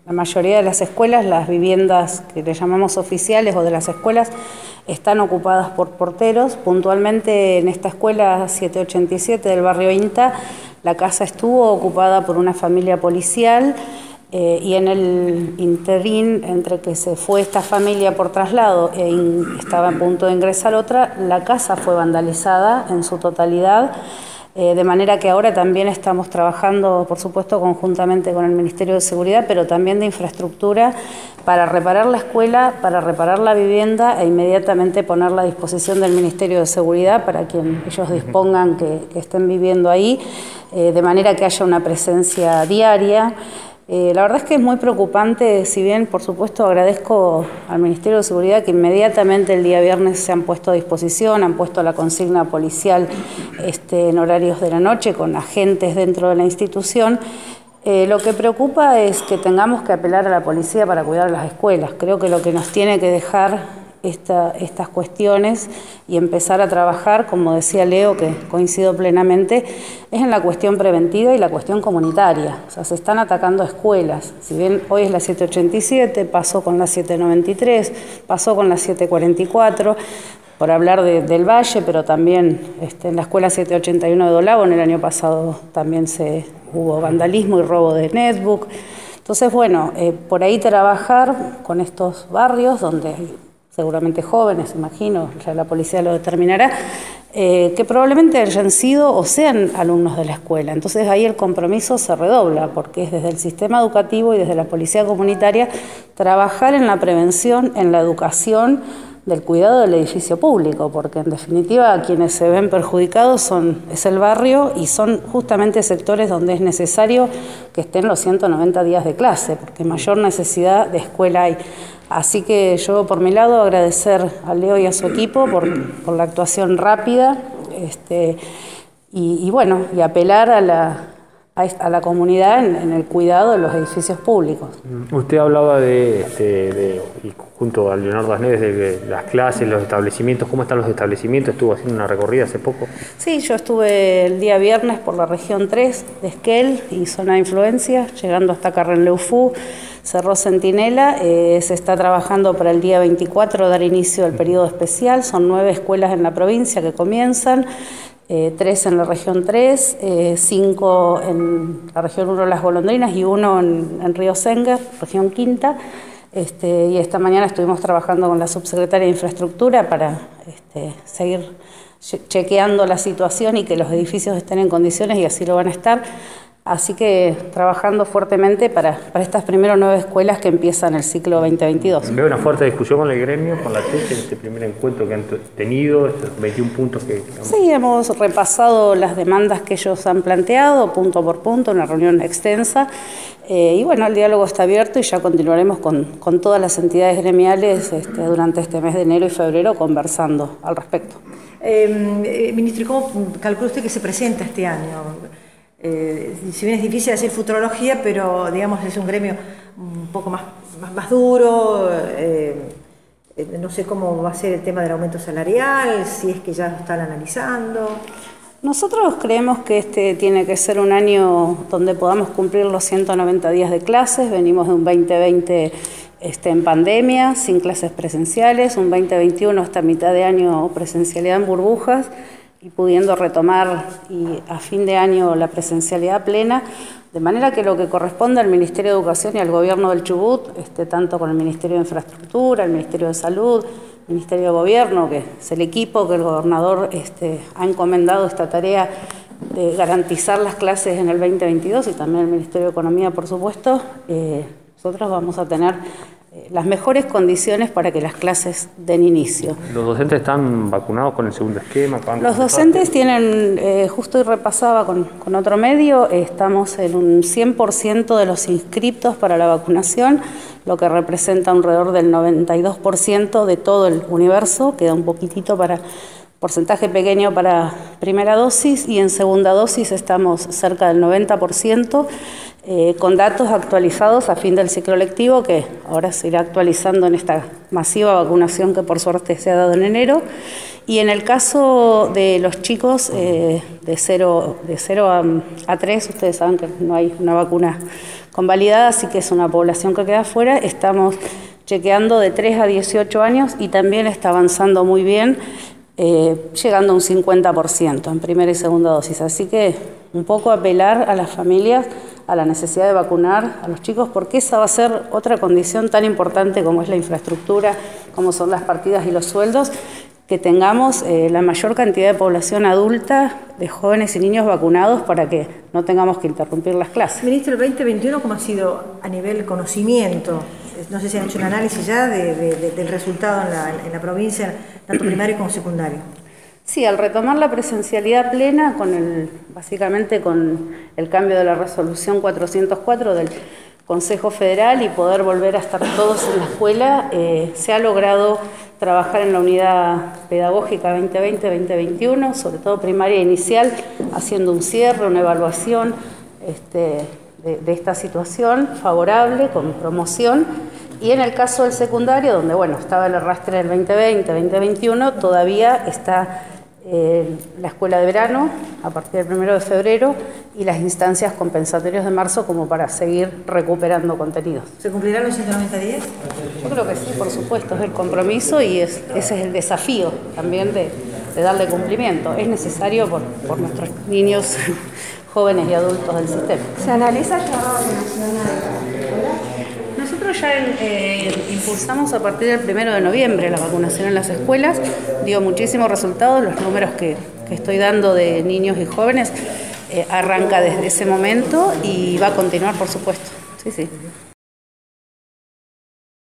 la mayoría de las escuelas, las viviendas que le llamamos oficiales o de las escuelas, están ocupadas por porteros. Puntualmente en esta escuela 787 del barrio INTA, la casa estuvo ocupada por una familia policial y en el interín, entre que se fue esta familia por traslado e estaba a punto de ingresar otra, la casa fue vandalizada en su totalidad. De manera que ahora también estamos trabajando, por supuesto, conjuntamente con el Ministerio de Seguridad, pero también de Infraestructura, para reparar la escuela, para reparar la vivienda e inmediatamente ponerla a disposición del Ministerio de Seguridad para quien ellos dispongan que estén viviendo ahí, de manera que haya una presencia diaria. La verdad es que es muy preocupante, si bien por supuesto agradezco al Ministerio de Seguridad que inmediatamente el día viernes se han puesto a disposición, han puesto la consigna policial en horarios de la noche con agentes dentro de la institución. Lo que preocupa es que tengamos que apelar a la policía para cuidar las escuelas. Creo que lo que nos tiene que dejar estas cuestiones y empezar a trabajar, como decía Leo, que coincido plenamente, es en la cuestión preventiva y la cuestión comunitaria. O sea, se están atacando escuelas. Si bien hoy es la 787, pasó con la 793, pasó con la 744, por hablar del Valle, pero también en la escuela 781 de Dolabo, en el año pasado también hubo vandalismo y robo de netbook. Entonces, bueno, por ahí trabajar con estos barrios donde seguramente jóvenes, imagino, ya la policía lo determinará, que probablemente hayan sido o sean alumnos de la escuela. Entonces ahí el compromiso se redobla, porque es desde el sistema educativo y desde la policía comunitaria trabajar en la prevención, en la educación del cuidado del edificio público, porque en definitiva quienes se ven perjudicados es el barrio y son justamente sectores donde es necesario que estén los 190 días de clase, porque mayor necesidad de escuela hay. Así que yo por mi lado agradecer a Leo y a su equipo por la actuación rápida y bueno, y apelar a la comunidad en el cuidado de los edificios públicos. Usted hablaba y junto a Leonardo Asneves, de las clases, los establecimientos. ¿Cómo están los establecimientos? Estuvo haciendo una recorrida hace poco. Sí, yo estuve el día viernes por la región 3 de Esquel y zona de influencia, llegando hasta Carrenleufú, Cerro Centinela. Se está trabajando para el día 24 dar inicio al periodo especial. Son 9 escuelas en la provincia que comienzan. 3 en la región 3, 5 en la región 1 Las Golondrinas y 1 en Río Senguer, región quinta. Y esta mañana estuvimos trabajando con la subsecretaria de Infraestructura para seguir chequeando la situación y que los edificios estén en condiciones, y así lo van a estar. Así que trabajando fuertemente para estas primeras 9 escuelas que empiezan el ciclo 2022. Veo una fuerte discusión con el gremio, con la TEC, en este primer encuentro que han tenido, estos 21 puntos que... Sí, hemos repasado las demandas que ellos han planteado, punto por punto, una reunión extensa. Y bueno, el diálogo está abierto y ya continuaremos con todas las entidades gremiales durante este mes de enero y febrero conversando al respecto. Ministro, ¿y cómo calcula usted que se presenta este año? Si bien es difícil hacer futurología, pero digamos es un gremio un poco más duro, no sé cómo va a ser el tema del aumento salarial, si es que ya lo están analizando. Nosotros creemos que tiene que ser un año donde podamos cumplir los 190 días de clases. Venimos de un 2020 en pandemia, sin clases presenciales, un 2021 hasta mitad de año presencialidad en burbujas, y pudiendo retomar a fin de año la presencialidad plena, de manera que lo que corresponde al Ministerio de Educación y al Gobierno del Chubut, tanto con el Ministerio de Infraestructura, el Ministerio de Salud, el Ministerio de Gobierno, que es el equipo que el gobernador ha encomendado esta tarea de garantizar las clases en el 2022, y también el Ministerio de Economía, por supuesto, nosotros vamos a tener las mejores condiciones para que las clases den inicio. ¿Los docentes están vacunados con el segundo esquema? Los docentes tienen, justo y repasaba con otro medio, estamos en un 100% de los inscriptos para la vacunación, lo que representa alrededor del 92% de todo el universo. Queda un poquitito porcentaje pequeño para primera dosis, y en segunda dosis estamos cerca del 90%, con datos actualizados a fin del ciclo lectivo, que ahora se irá actualizando en esta masiva vacunación que por suerte se ha dado en enero. Y en el caso de los chicos de 0 a 3, ustedes saben que no hay una vacuna convalidada, así que es una población que queda fuera. Estamos chequeando de 3 a 18 años y también está avanzando muy bien, llegando a un 50% en primera y segunda dosis. Así que un poco apelar a las familias a la necesidad de vacunar a los chicos, porque esa va a ser otra condición tan importante como es la infraestructura, como son las partidas y los sueldos, que tengamos la mayor cantidad de población adulta, de jóvenes y niños vacunados para que no tengamos que interrumpir las clases. Ministro, el 2021, ¿cómo ha sido a nivel conocimiento? No sé si han hecho un análisis ya del resultado en la provincia, tanto primario como secundario. Sí, al retomar la presencialidad plena, básicamente con el cambio de la resolución 404 del Consejo Federal y poder volver a estar todos en la escuela, se ha logrado trabajar en la unidad pedagógica 2020-2021, sobre todo primaria e inicial, haciendo un cierre, una evaluación de esta situación favorable, con promoción. Y en el caso del secundario, donde estaba el arrastre del 2020-2021, todavía está la escuela de verano a partir del 1 de febrero y las instancias compensatorias de marzo como para seguir recuperando contenidos. ¿Se cumplirán los 190 días? Yo creo que sí, por supuesto, es el compromiso y ese es el desafío también de darle cumplimiento. Es necesario por nuestros niños, jóvenes y adultos del sistema. ¿Se analiza ya la vacunación a la escuela? Nosotros ya impulsamos a partir del 1 de noviembre la vacunación en las escuelas, dio muchísimos resultados, los números que estoy dando de niños y jóvenes arranca desde ese momento y va a continuar, por supuesto. Sí, sí.